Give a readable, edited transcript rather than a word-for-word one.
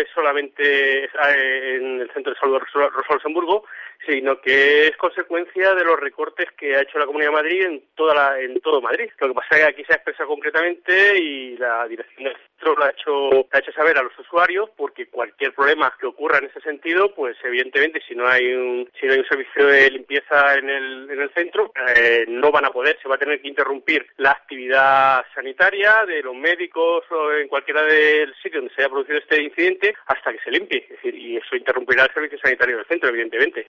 es solamente en el Centro de Salud Rosa Luxemburgo, sino que es consecuencia de los recortes que ha hecho la Comunidad de Madrid en todo Madrid. Lo que pasa es que aquí se expresa concretamente y la dirección del centro lo ha hecho saber a los usuarios, porque cualquier problema que ocurra en ese sentido, pues evidentemente si no hay un servicio de limpieza en el centro, no van a poder, se va a tener que interrumpir la actividad sanitaria de los médicos o en cualquiera del sitio donde se haya producido este incidente hasta que se limpie. Es decir, y eso interrumpirá el servicio sanitario del centro, evidentemente.